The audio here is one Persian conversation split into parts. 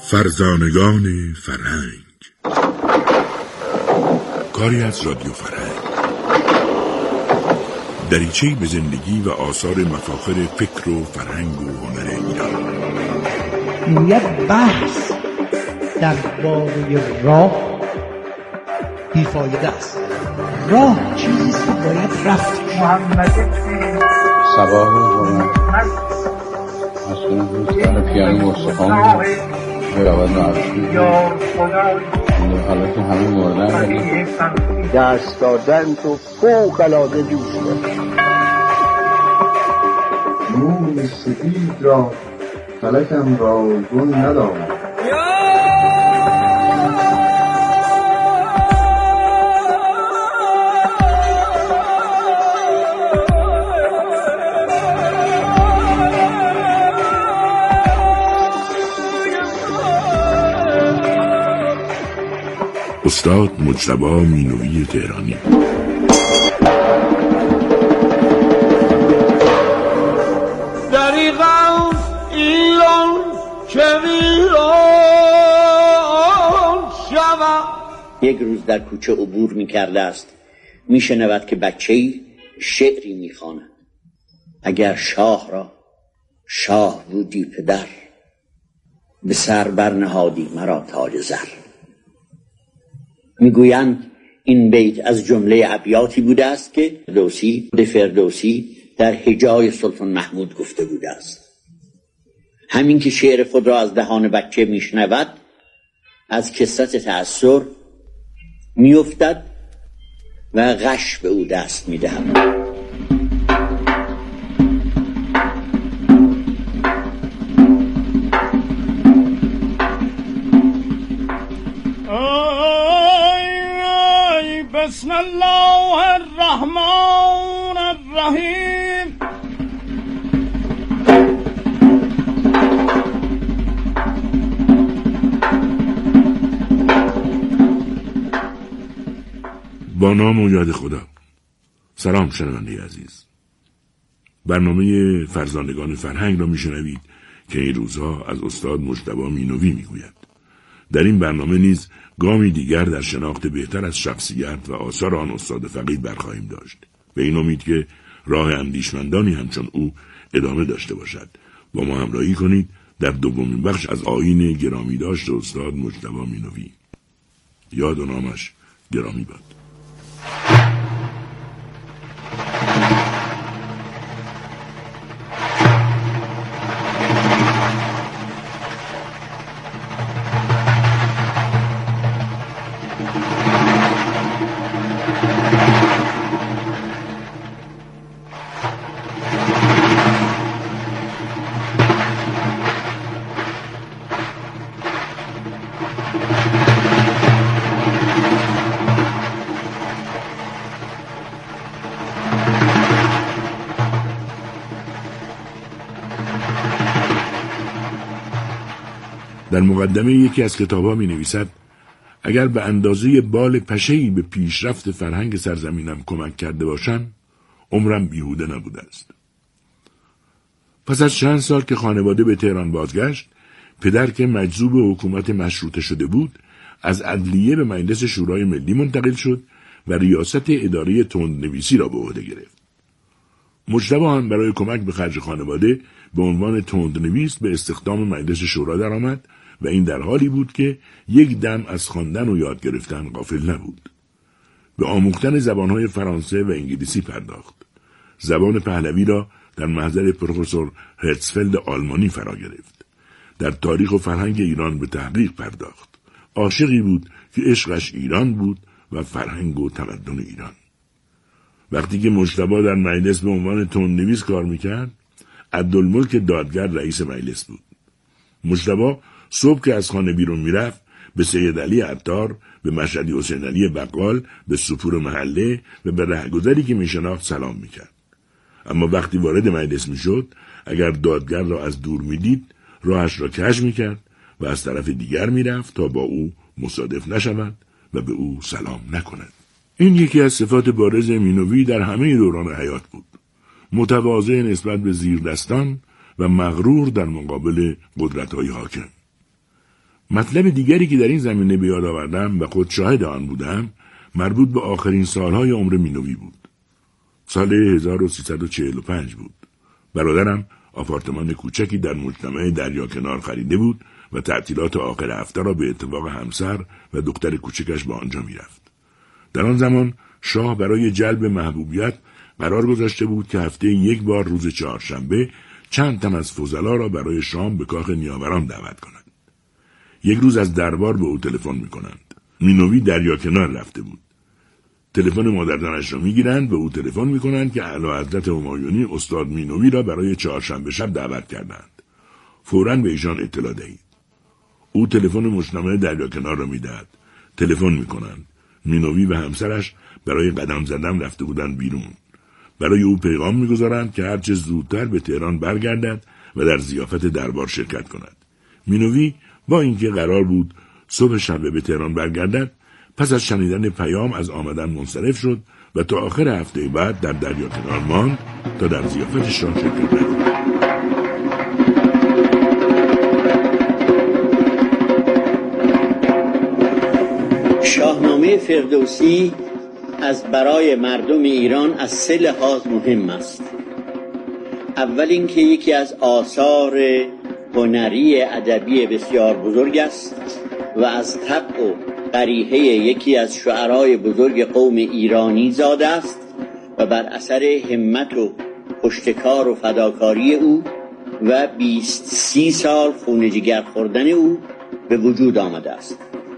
فرزانگان فرهنگ، کاری از رادیو فرهنگ، دریچه‌ای به زندگی و آثار مفاخر فکر و فرهنگ و هنر ایران. یک بحث درباره راه بیفایده است. راه چیزی است که باید رفت. صباح روزانه مسئولان دوستان پیانو مستخان برود نارشی حالا که همه مردن دست دادن تو فوق العاده دوسته. نور سفید را فلکم را گل ندارد. استاد مجتبی مینوی تهرانی. دریغم ایران که ویران شود. یک روز در کوچه عبور می‌کرده است، می‌شنود که بچه‌ای شعری می‌خواند. اگر شاه را شاه بودی پدر، به سر برنهادی مرا تاج زر. میگویند این بیت از جمله ابیاتی بوده است که فردوسی در هجای سلطان محمود گفته بوده است. همین که شعر خود را از دهان بچه میشنود، از کثرت تأثر میافتد و غش به او دست میدهد. بسم الله الرحمن الرحیم. با نام و یاد خدا. سلام شنونده عزیز. برنامه فرزانگان فرهنگ را میشنوید که این روزها از استاد مجتبی مینوی میگوید. در این برنامه نیز گامی دیگر در شناخت بهتر از شخصیت و آثار آن استاد فقید برخواهیم داشت. به این امید که راه اندیشمندانی همچون او ادامه داشته باشد. با ما همراهی کنید در دومین بخش از آیین گرامی داشت استاد مجتبی مینوی. یاد و نامش گرامی باد. در مقدمه یکی از کتاب‌ها می‌نویسد اگر به اندازه بال پشه‌ای به پیشرفت فرهنگ سرزمینم کمک کرده باشم، عمرم بیهوده نبوده است. پس از چند سال که خانواده به تهران بازگشت، پدر که مجذوب حکومت مشروطه شده بود، از عدلیه به مجلس شورای ملی منتقل شد و ریاست اداره تندنویسی را به عهده گرفت. مجتبی هم برای کمک به خرج خانواده به عنوان تندنویس به استخدام مجلس شورا درآمد و این در حالی بود که یک دم از خواندن و یاد گرفتن غافل نبود. به آموختن زبانهای فرانسه و انگلیسی پرداخت. زبان پهلوی را در محضر پروفسور هرتزفلد آلمانی فرا گرفت. در تاریخ و فرهنگ ایران به تحقیق پرداخت. عاشقی بود که عشقش ایران بود و فرهنگ و تمدن ایران. وقتی که مجتبی در مجلس به عنوان تندنویس کار میکرد، عبدالملک دادگر رئیس مجلس بود. مجتبی صبح که از خانه بیرون میرفت، به سید علی عطار، به مشهدی حسین علی بقال، به سپور محله و به رهگذری که میشناخت سلام میکرد. اما وقتی وارد مجلس میشد، اگر دادگر را از دور میدید، راهش را کج میکرد و از طرف دیگر میرفت تا با او مصادف نشود و به او سلام نکند. این یکی از صفات بارز مینوی در همه دوران حیات بود. متواضع نسبت به زیردستان و مغرور در مقابل قدرت‌های حاکم. مطلب دیگری که در این زمینه به یاد آوردم و خود شاهد آن بودم مربوط به آخرین سالهای عمر مینوی بود. سال 1345 بود. برادرم آپارتمان کوچکی در مجتمع دریاکنار خریده بود و تعطیلات آخر هفته را به اتفاق همسر و دختر کوچکش به آنجا میرفت. در آن زمان شاه برای جلب محبوبیت قرار گذاشته بود که هفته یک بار روز چهارشنبه چند تن از فضلا را برای شام به کاخ نیاوران دعوت کند. یک روز از دربار به او تلفن می‌کنند. مینوی دریاکنار رفته بود. تلفن مادرزنش را می‌گیرند و او تلفن می‌کنند که اعلیحضرت همایونی استاد مینوی را برای چهارشنبه شب دعوت کردند. فوراً به ایشان اطلاع دهید. او تلفن مجتمع دریاکنار را می‌دهد. تلفن می‌کنند. مینوی و همسرش برای قدم زدن رفته بودند بیرون. برای او پیغام می‌گذارند که هرچه زودتر به تهران برگردد و در ضیافت دربار شرکت کند. مینوی با اینکه قرار بود صبح شب به تهران برگردد، پس از شنیدن پیام از آمدن منصرف شد و تا آخر هفته بعد در دریاکنار ماند تا در ضیافتش را شرکت کند. شاهنامه فردوسی از برای مردم ایران از 3 لحاظ مهم است. اول اینکه یکی از آثار هنری ادبی بسیار بزرگ است و از طبع و قریحه یکی از شعرای بزرگ قوم ایرانی زاده است و بر اثر همت و پشتکار و فداکاری او و 20-30 سال خون جگر خوردن او به وجود آمده است.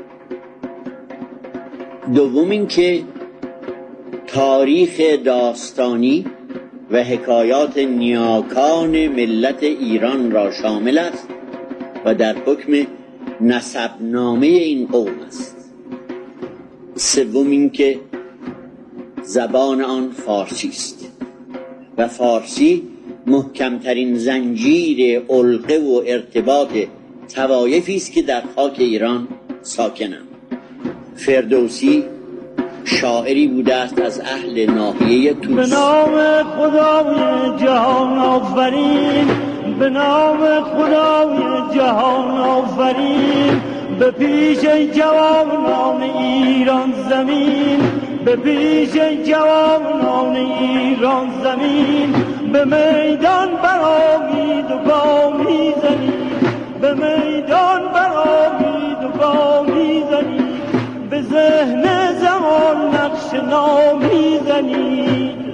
دوم اینکه تاریخ داستانی و حکایات نیاکان ملت ایران را شامل است و در حکم نسبنامه این قوم است. سوم اینکه زبان آن فارسی است و فارسی محکمترین زنجیر علقه و ارتباط طوایفی است که در خاک ایران ساکنند. فردوسی شاعری بوده است از اهل ناحیه توس. به نام خدای جهان آفرین، به نام خدای جهان آفرین، به پیش جوانان ایران زمین، به پیش جوانان ایران زمین، به میدان برآمید و گامی زنید، به میدان برآمید و گامی زنید، به ذهن زمان نقش نامی زنید.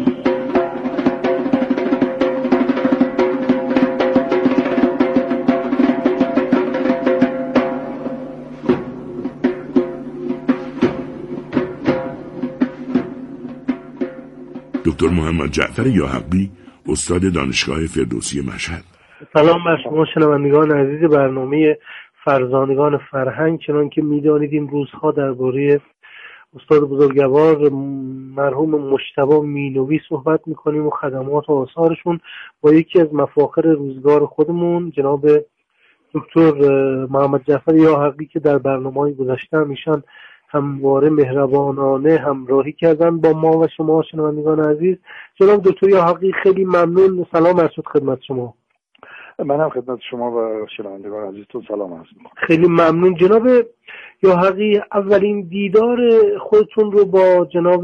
دکتر محمد جعفر یاحقی، استاد دانشگاه فردوسی مشهد. سلام بر شما شنوندگان عزیز برنامه فرزانگان فرهنگ. چنان که می‌دانید این روزها درباره استاد بزرگوار مرحوم مجتبی مینوی صحبت می‌کنیم و خدمات و آثارشون با یکی از مفاخر روزگار خودمون جناب دکتر محمد جعفر یاحقی که در برنامه‌های گذشته ایشان همواره مهربانانه همراهی کردن با ما و شما شنوندگان عزیز. جناب دکتر یاحقی خیلی ممنون. سلام عرض شد خدمت شما. منم خدمت شما و شنوندگان عزیزتون سلام عرض می‌کنم. خیلی ممنون جناب یاحقی. اولین دیدار خودتون رو با جناب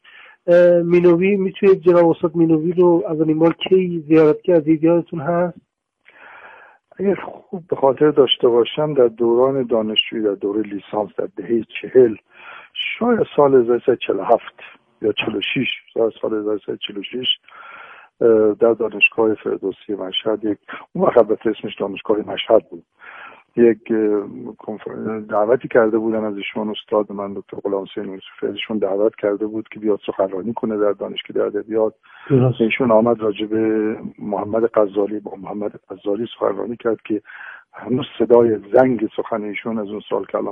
مینوی میتونید جناب استاد مینوی رو اولین بار کی زیارت کردید یادتون هست؟ اگر خوب به خاطر داشته باشم در دوران دانشجویی در دوره لیسانس در دهه 40 شاید سال 1347 یا 46 سال 1346 در دانشگاه فردوسی مشهد اون وقت البته اسمش دانشگاه مشهد بود یک دعوتی کرده بودن از ایشون استاد من دکتر غلامحسین یوسفی ازشون دعوت کرده بود که بیاد سخنرانی کنه در دانشکده ادبیات. ایشون آمد راجع به محمد غزالی با محمد غزالی سخنرانی کرد که هنوز صدای زنگ سخن ایشون از اون سال که الان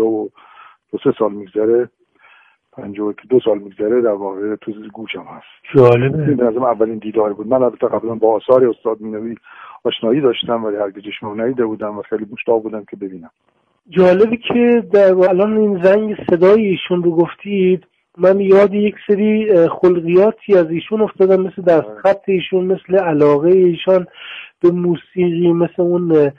52 سال میگذره 52 سال میگذره در واقع تو گوشم هست. جالبه. این لازم اولین دیدار بود. من البته قبلا با آثار استاد مینوی آشنایی داشتم ولی هرگز ایشون رو ندیده بودم و خیلی مشتاق بودم که ببینم. جالبه که در الان این زنگ صدای ایشون رو گفتید من یاد یک سری خلقیاتی از ایشون افتادم مثل دستخط ایشون، مثل علاقه ایشان به موسیقی، مثل اون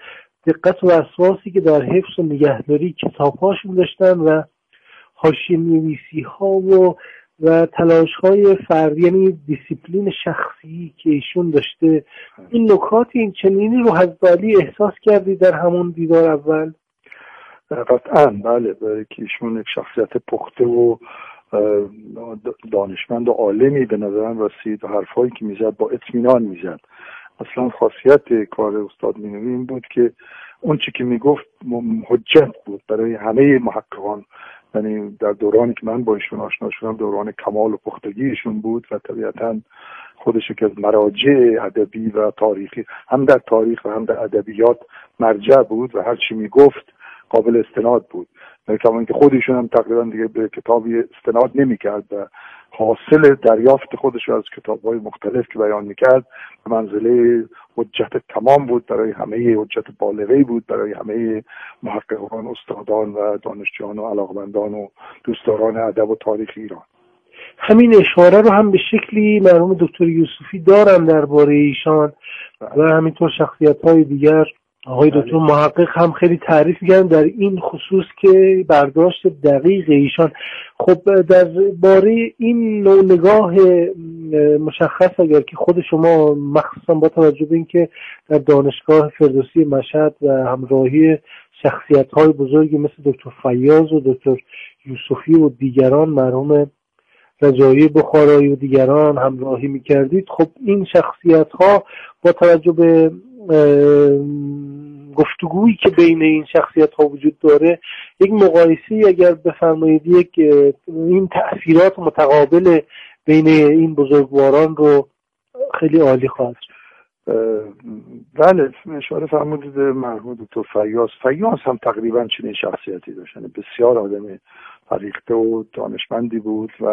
دقت و وسواسی که در حفظ و نگهداری کتاب‌هاشون داشتن و حاشیه‌نویسی‌ها و تلاش‌های فردی، یعنی دیسیپلین شخصی که ایشون داشته. این نکات این چنینی رو حضرت علی احساس کردی در همون دیدار اول؟ قطعاً بله، برای که ایشون یک شخصیت پخته و دانشمند و عالمی به نظرم رسید و حرفایی که میزد با اطمینان میزد. اصلا خاصیت کار استاد مینوی این بود که اون چی که میگفت حجت بود برای همه محققان. یعنی در دورانی که من با ایشون آشنا شدم دوران کمال و پختگی ایشون بود و طبیعتاً خودش که از مراجع ادبی و تاریخی هم در تاریخ و هم در ادبیات مرجع بود و هر چی میگفت قابل استناد بود. کما که خودشون هم تقریبا دیگه به کتابی استناد نمی‌کرد و حاصل دریافت خودش از کتاب‌های مختلف که بیان می‌کرد به منزله حجت تمام بود برای همه، حجت بالغی بود برای همه محققان، استادان و دانشجویان و علاقمندان و دوستداران ادب و تاریخ ایران. همین اشاره رو هم به شکلی مرحوم دکتر یوسفی دارن درباره ایشان و همینطور شخصیت‌های دیگر. آقای دکتر محقق هم خیلی تعریف می‌کردن در این خصوص که برداشت دقیق ایشان. خب در باره این نوع نگاه مشخص اگر که خود شما مخصوصا با توجه به اینکه در دانشگاه فردوسی مشهد و همراهی شخصیت‌های بزرگی مثل دکتر فیاض و دکتر یوسفی و دیگران، مرحوم رجایی بخارایی و دیگران همراهی می‌کردید، خب این شخصیت‌ها با توجه به گفتگویی که بین این شخصیت‌ها وجود داره، یک مقایسه‌ای اگر بفرمایید این تأثیرات متقابل بین این بزرگواران رو خیلی عالی خواهد شد. بله، اشاره فرمودید مرحوم دکتر فیاض هم تقریبا چنین شخصیتی داشت. بسیار آدم فریخته و دانشمندی بود و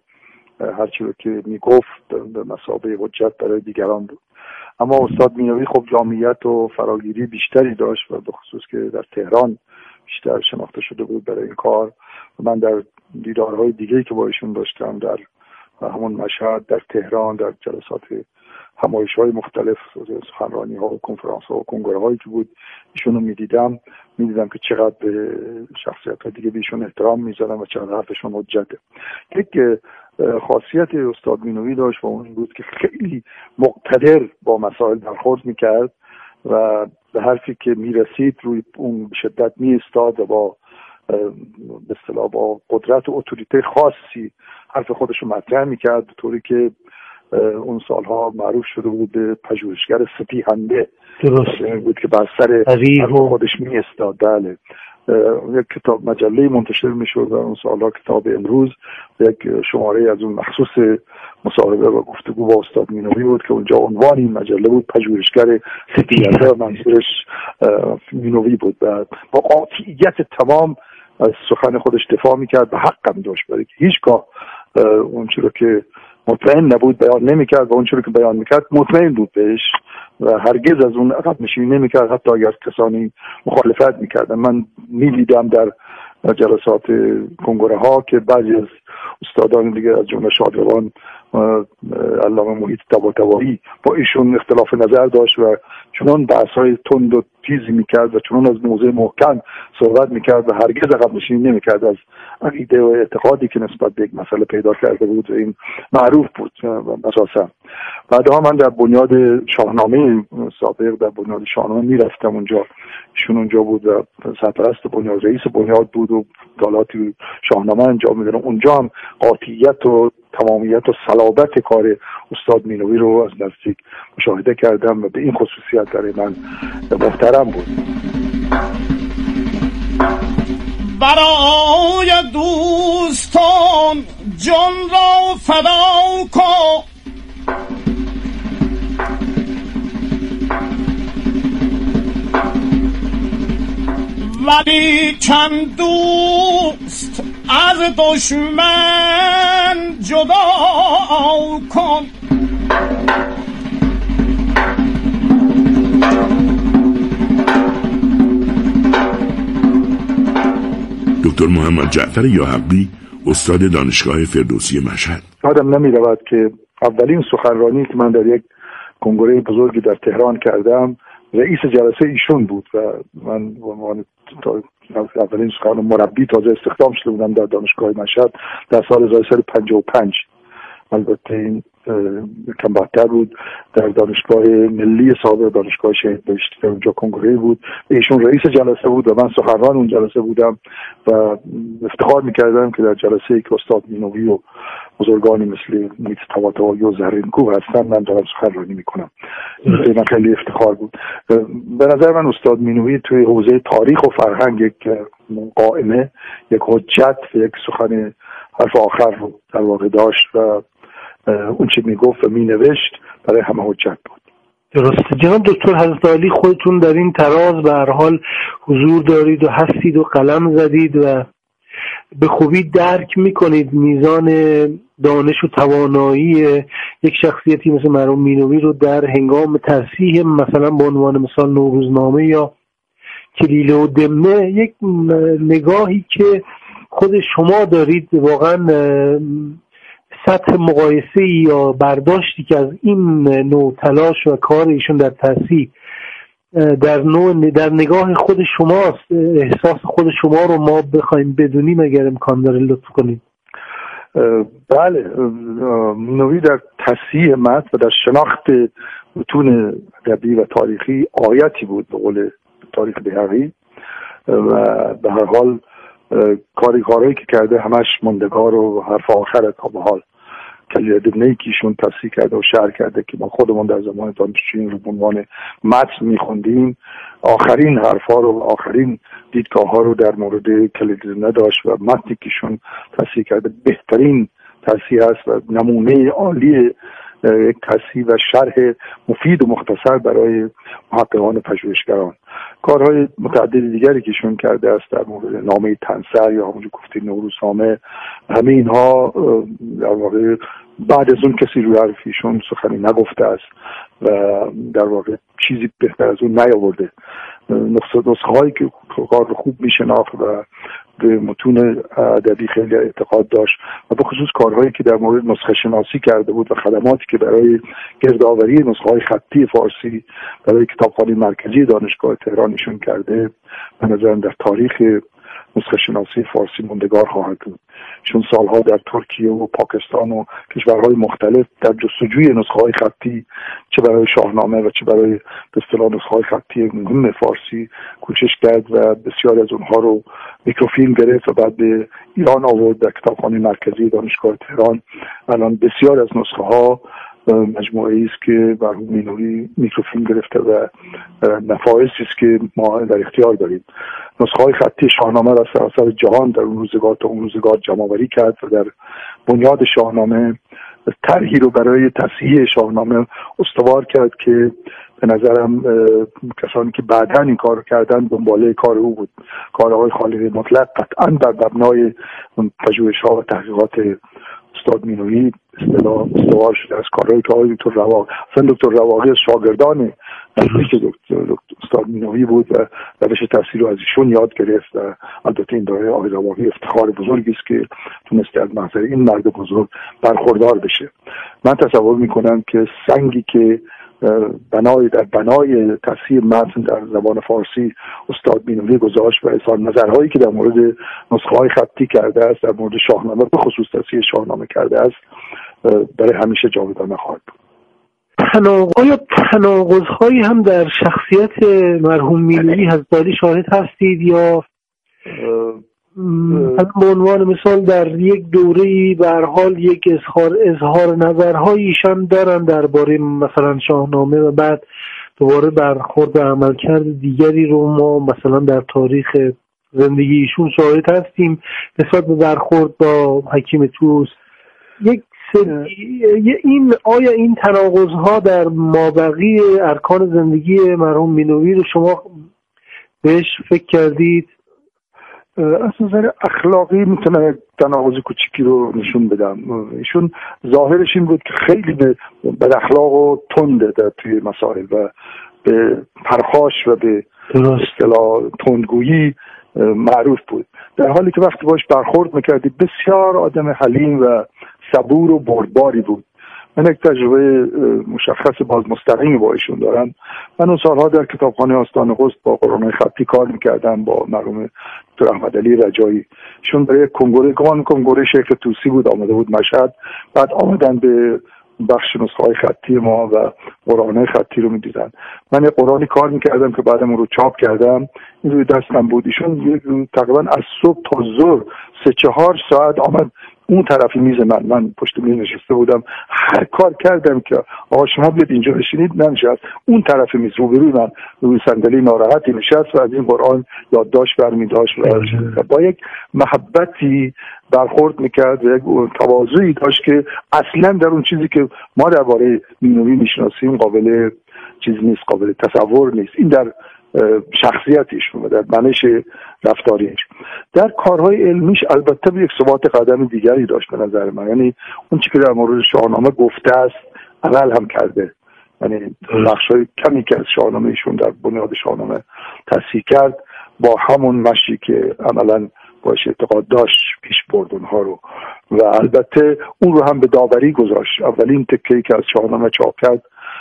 هر چیزی که میگفت به مثابه حجت برای دیگران بود. اما استاد مینوی خب جامعیت و فراگیری بیشتری داشت و به خصوص که در تهران بیشتر شناخته شده بود برای این کار. من در دیدارهای دیگه‌ای که با ایشون داشتم در همون مشهد، در تهران، در جلسات همایش‌های مختلف، سخنرانی‌ها و کنفرانس‌ها و کنگره‌هایی که بود ایشونو می‌دیدم که چقدر به شخصیت‌های دیگه به ایشون احترام می‌ذارن و چقدر حرفشون حجته. یک خاصیت استاد مینوی داشت و اون بود که خیلی مقتدر با مسائل برخورد می‌کرد و به حرفی که می‌رسید روی اون به شدت می‌ایستاد و با به اصطلاح با قدرت و اتوریته خاصی حرف خودش رو مطرح می‌کرد، به طوری که اون سالها معروف شده بود به پژوهشگر سپیهنده. درست بود که بر سر خودش می‌ایستاد. بله، یک کتاب مجله منتشر میشد در اون سالها، کتاب امروز، یک شماره از اون مخصوص مصاحبه و گفتگو با استاد مینوی بود که اونجا عنوان این مجله بود پژوهشگر سپیهنده و منظورش مینوی بود و با قاطعیت تمام از سخن خودش دفاع میکرد و حق هم داشت، برای که هیچگاه اون چیزی که مطمئن نبود بیان نمیکرد و اون چیزی که بیان میکرد مطمئن بود بهش و هرگز از اون عقب نشینی نمیکرد، حتی اگر کسانی مخالفت میکردن. من میدیدم در جلسات کنگره ها که بعضی از استادان دیگه از جمله شادروان علامه محیط طباطبایی با ایشون اختلاف نظر داشت و چنان بحث‌های تند و تیزی میکرد و چنان از موضوع محکم صحبت میکرد و هرگز عقب نشینی نمیکرد از عقیده و اعتقادی که نسبت به یک مسئله پیدا کرده بود و این معروف بود اساسا. بعدها من در بنیاد شاهنامه سابق در بنیاد شاهنامه میرفتم اونجا، ایشون اونجا بود و سرپرست بنیاد، رئیس بنیاد بود و دالاتی شاهنامه انجام میدادم. اونجا هم قاطعیت و تمامیت و صلابت کار استاد مینوی رو از نزدیک مشاهده کردم و به این خصوصیت برای من محترم بود. برای دوستان جان را فدا کن، ولی چند دوست از دشمن جدا کن. دکتر محمد جعفر یاحقی، استاد دانشگاه فردوسی مشهد. یادم نمی رود که اولین سخنرانی که من در یک کنگره بزرگی در تهران کردم رئیس جلسه ایشون بود و من به عنوان اولین سخن مربی تازه استخدام شده بودم در دانشگاه مشهد در سال 1355. البته این کم بدتر بود. در دانشگاه ملی سابق، دانشگاه شهید بهشتی در اونجا کنگره بود، ایشون رئیس جلسه بود و من سخنران اون جلسه بودم و افتخار میکردم که در جلسه که استاد مینوی و بزرگانی مثل میت طباطبایی و زهرینکو هستن من دارم سخنرانی میکنم. این خیلی افتخار بود. به نظر من استاد مینوی توی حوزه تاریخ و فرهنگ یک قائمه، یک حجت و یک سخن حرف آخر رو در واقع داشت و اون چی میگفت و مینوشت برای همه حجت بود. درسته. جناب دکتر حضرت عالی، خودتون در این تراز به هر حال حضور دارید و هستید و قلم زدید و به خوبی درک میکنید میزان دانش و توانایی یک شخصیتی مثل مرحوم مینوی رو در هنگام تصحیح مثلا به عنوان مثال نوروزنامه یا کلیله و دمنه، یک نگاهی که خود شما دارید واقعا سطح مقایسه یا برداشتی که از این نوع تلاش و کار ایشون در تصحیح در نگاه خود شماست، احساس خود شما رو ما بخوایم بدونیم اگر امکان داره لطف کنید. بله، مینوی در تصحیح متن و در شناخت متون ادبی و تاریخی آیتی بود به قول تاریخ بیهقی و به هر حال کارهایی که کرده همش ماندگار و حرف آخره تا به حال. کلیله دمنه‌ای که ایشون تصحیح کرده و شرح کرده که ما خودمون در زمان دانشجویی رو به عنوان متن می‌خوندیم، آخرین حرفا رو، آخرین دیدگاه‌ها رو در مورد کلیله دمنه داشت و متنی که ایشون تصحیح کرده بهترین تصحیح است و نمونه عالی یک تصحیح و شرح مفید و مختصر برای محققان و پژوهشگران. کارهای متعدد دیگری که ایشون کرده است در مورد نامه تنسر یا همونجور گفتید نوروزنامه، همه اینها در واقع بعد از اون کسی روی حرف ایشون سخنی نگفته است و در واقع چیزی بهتر از اون نیاورده. نسخه هایی که کار رو خوب میشناخت و به متون ادبی خیلی اعتقاد داشت و به خصوص کارهایی که در مورد نسخه شناسی کرده بود و خدماتی که برای گردآوری نسخه های خطی فارسی برای کتابخانه مرکزی دانشگاه تهران ایشون کرده، به نظرم در تاریخ نسخه شناسی فارسی موندگار خواهد بود. چون سالها در ترکیه و پاکستان و کشورهای مختلف در جستجوی نسخه های خطی، چه برای شاهنامه و چه برای به اصطلاح نسخه های خطی مهم فارسی کوشش کرد و بسیار از اونها رو میکروفیلم گرفت و بعد به ایران آورد در کتابخانه مرکزی دانشگاه تهران. الان بسیار از نسخه ها مجموعه‌ای است که مرحوم مینوی میکروفیلم گرفته و نفایسی است که ما در اختیار داریم. نسخه‌های خطی شاهنامه را سراسر جهان در اون روزگار تا اون روزگار جمع‌آوری کرد و در بنیاد شاهنامه طرحی رو برای تصحیح شاهنامه استوار کرد که به نظرم کسانی که بعداً این کار کردن دنباله کار او بود. کارهای خالق مطلق قطعاً بر مبنای پژوهش‌ها و تحقیقات استاد مینوی استوار شده از کارهایی که آقای دکتر رواقی، اصلا دکتر رواقی از شاگردان نزدیک استاد مینوی بود و روش تفسیر رو از ایشون یاد گرفت و البته این داره آقای رواقی افتخار بزرگی است که تونسته از محضر این مرد بزرگ برخوردار بشه. من تصور میکنم که سنگی که در بنای تصحیح متن در زبان فارسی استاد مینوی گذاشت و اظهار نظرهایی که در مورد نسخه‌های خطی کرده است، در مورد شاهنامه به خصوص تصحیح شاهنامه کرده است، برای همیشه جاودانه خواهد بود. آیا تناقض‌هایی هم در شخصیت مرحوم مینوی حضرت شاهد هستید یا به عنوان مثال در یک دوره‌ای به هر حال یک اظهار نظرهای ایشان دارن درباره مثلا شاهنامه و بعد دوباره برخورد به عملکرد دیگری رو ما مثلا در تاریخ زندگی ایشون شاهد هستیم نسبت به برخورد با حکیم طوس. آیا این تناقض‌ها در مابقی ارکان زندگی مرحوم مینوی رو شما بهش فکر کردید؟ از نظر اخلاقی میتونم تناقض کوچیکی رو نشون بدم. ایشون ظاهرش این بود که خیلی بد اخلاق و تنده در توی مسائل و به پرخاش و به اصطلاح تندگویی معروف بود، در حالی که وقتی باش برخورد میکردی بسیار آدم حلیم و صبور و بردباری بود من یک تجربه مشخص باز مستقیمی با ایشون دارم. من اون سالها در کتابخانه آستان قدس با قرآن‌های خطی کار میکردم با مرحوم دکتر احمدعلی رجایی. ایشون برای کنگره شیخ طوسی بود، آمده بود مشهد، بعد آمدن به بخش نسخه‌های خطی ما و قرآن‌های خطی رو می‌دیدن. من قرآنی کار می‌کردم که بعدم اون رو چاپ کردم، این روی دستم بود. ایشون تقریبا از صبح تا ظهر 3-4 ساعت آمد اون طرفی میز من پشت میز نشسته بودم، هر کار کردم که آقا شما بیاد اینجا بشینید، ننشست. اون طرف میز روبروی من روی صندلی ناراحتی نشست و از این قرآن یادداشت برمی‌داشت و با یک محبتی برخورد میکرد و یک تواضعی داشت که اصلا در اون چیزی که ما درباره مینوی میشناسیم قابل چیز نیست، قابل تصور نیست. این در شخصیتش و در منش رفتاریش. در کارهای علمیش البته به یک ثبات قدم دیگری داشت به نظر من. یعنی اون چیزی که در مورد شاهنامه گفته است عمل هم کرده. یعنی بخشای کمی که از شاهنامه ایشون در بنیاد شاهنامه تصحیح کرد با همون مشی که عملاً باش اعتقاد داشت پیش برد اونها رو و البته اون رو هم به داوری گذاشت. اولین تکه‌ای که از شاهنامه چاپ کرد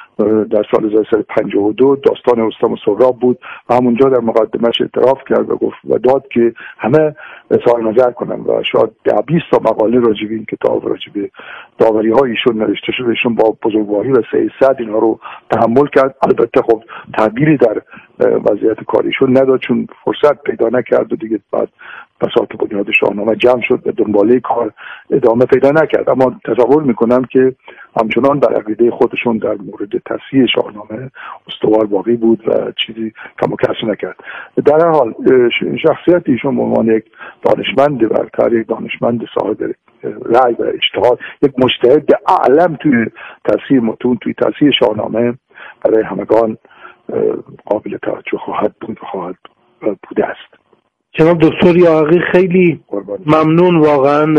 در سال 1352 داستان رستم و سهراب بود و همونجا در مقدمش اعتراف کرد و گفت و داد که همه اظهار نظر کنن و شاید 20 تا مقاله راجع به این کتاب راجع به داوری های ایشون نوشته شده. ایشون با بزرگواری و سیاست اینا رو تحمل کرد. البته خب تعبیری در وضعیت کاریشون نداد چون فرصت پیدا نکرد و دیگه بعد بساط بنیاد شاهنامه جمع شد و دنباله کار ادامه پیدا نکرد. اما تصور میکنم که همچنان در عقیده خودشون در مورد تصحیح شاهنامه استوار باقی بود و چیزی کم و کسر نکرد. در هر حال شخصیت ایشون به عنوان یک دانشمند برتر، یک دانشمند صاحب رأی و اجتهاد، یک مجتهد اعلم توی تصحیح متون، توی تصحیح شاهنامه برای همگان قابل توجه خواهد بوده است. جناب دکتر یاغی خیلی ممنون، واقعا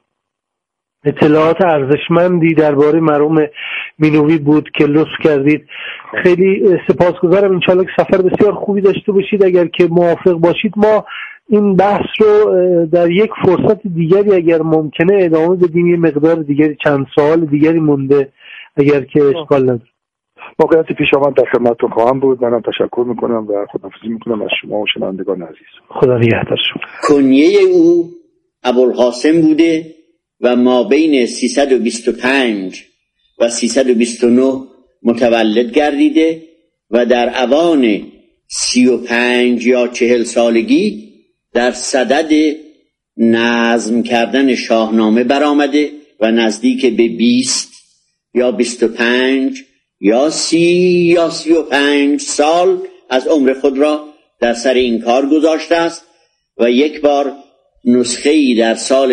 اطلاعات ارزشمندی درباره مرحوم مینوی بود که لطف کردید. خیلی سپاسگزارم. انشالله که سفر بسیار خوبی داشته باشید. اگر که موافق باشید ما این بحث رو در یک فرصت دیگری اگر ممکنه ادامه بدیم. یه مقدار دیگری چند سوال دیگری مونده اگر که اشکال نداره. موقعیتی پیش آمد در خدمتتون خواهم بود. منم تشکر میکنم و خداحافظی میکنم از شما و شنوندگان عزیز. خدا نگهدار شما. کنیه او ابوالقاسم بوده و ما بین 325 و 329 متولد گردیده و در اوان 35 یا 40 سالگی در صدد نظم کردن شاهنامه برآمده و نزدیک به 20 یا 25 یا 30 یا 35 سال از عمر خود را در سر این کار گذاشته است و یک بار نسخه‌ای در سال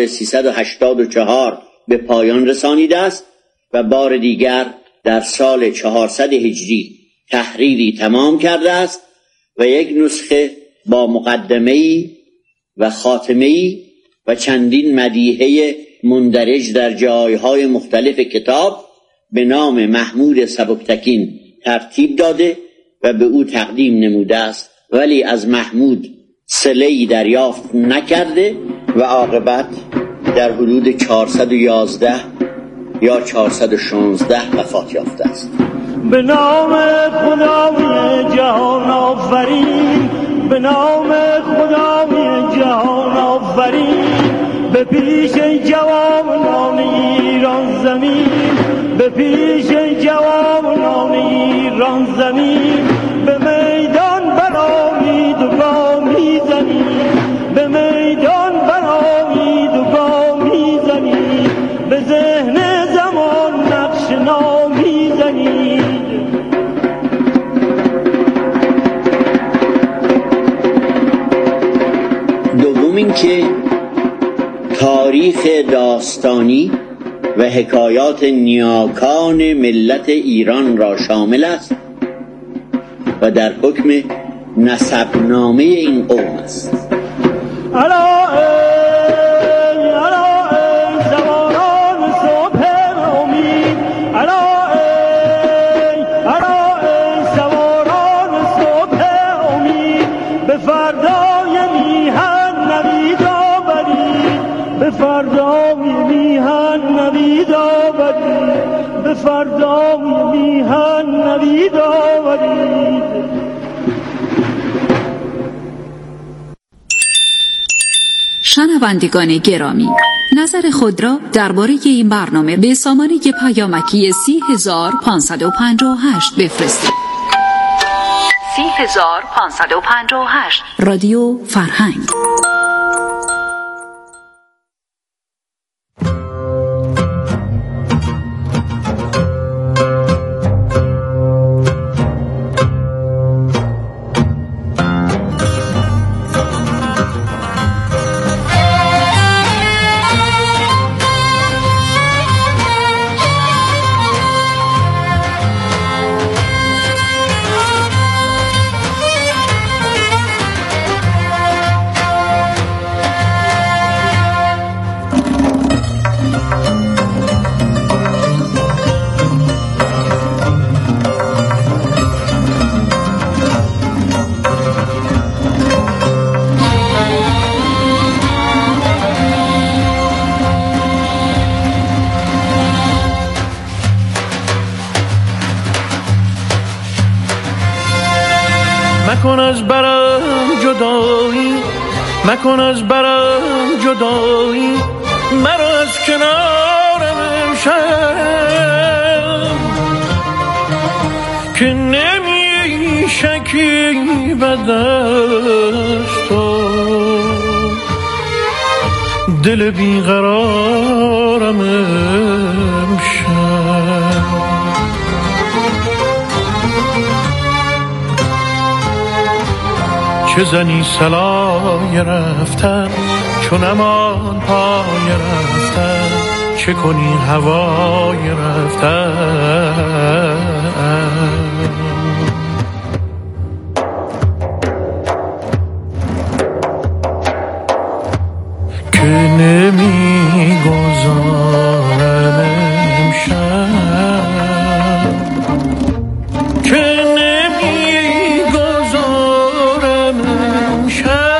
384 به پایان رسانیده است و بار دیگر در سال 400 هجری تحریری تمام کرده است و یک نسخه با مقدمه‌ای و خاتمه‌ای و چندین مدیحه مندرج در جایهای مختلف کتاب به نام محمود سبکتکین ترتیب داده و به او تقدیم نموده است، ولی از محمود صله‌ای دریافت نکرده و عاقبت در حدود 411 یا 416 وفات یافته است. به نام خدای جهان آفرین، به نام خدای جهان آفرین، به پیش جوانان ایران زمین، به پیش جوانان ایران زمین، به میدان برآیید و گامی زنید، به میدان برآیید و گامی زنید، به ذهن زمان نقش نامی زنید. دوم این که تاریخ داستانی و حکایات نیاکان ملت ایران را شامل است و در حکم نسبنامه این قوم است. فردای میهن نوید آورید، به فردای میهن نوید آورید. شنوندگان گرامی، نظر خود را درباره این برنامه به سامانه پیامکی 30558 بفرستید. 30558 رادیو فرهنگ. مکن از برم جدایی، مکن از برم جدایی، مرا از کنارم امشب که نمی شکیبد از تو دل بیقرارم امشب. چه زنی سلای رفتن چون امان پای رفتن، چه کنی هوای رفتن که نمی گذارم امشب، که نمی گذارم امشب.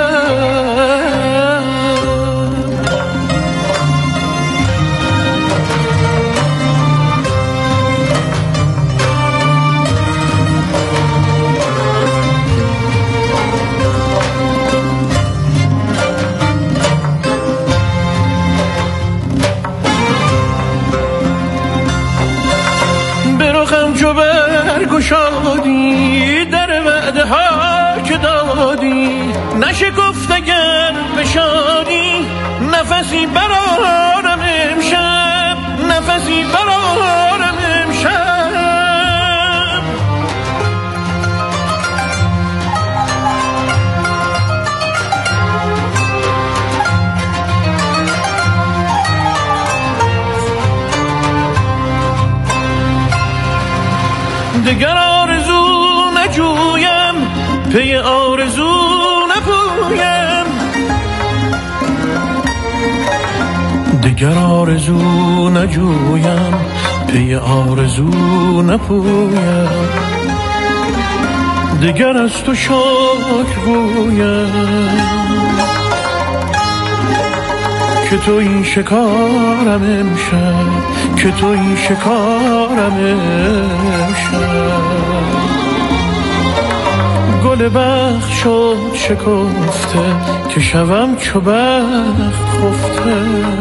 چو برگشادی در وعده ها که دادی، نشکفت اگر بشادی نفسی برارم امشب، نفسی برارم امشب. دگر آرزو نجویم، پی آرزو نپویم، دگر آرزو نجویم، پی آرزو نپویم، دگر از تو شکر گویم که تو این شکارم امشب، که تو این شکارم امشب. گل بخت شد شکفته که شوم چو بخت خفته.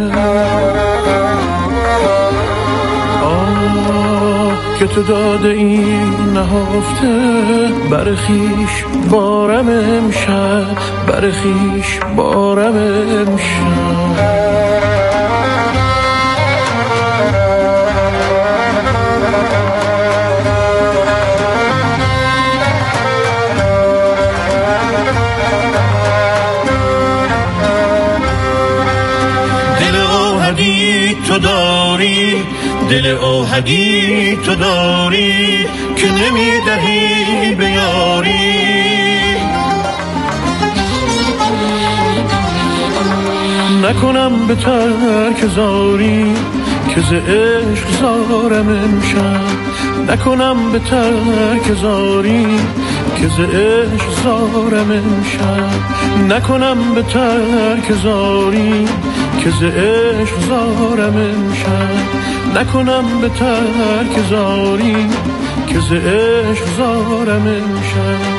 که تو داده این نهفته، بر خویش بارم امشب، بر خویش بارم امشب. دل اوهدی تو داری، دل اوهدی تو داری که نمیدهی به یاری. نکنم به ترک زاری که ز عشق زارم امشب، نکنم به ترک زاری که ز عشق زارم امشب، نکنم به ترک زاری که ز عشق زارم امشب، نکنم به ترک زاری که ز عشق زارم امشب.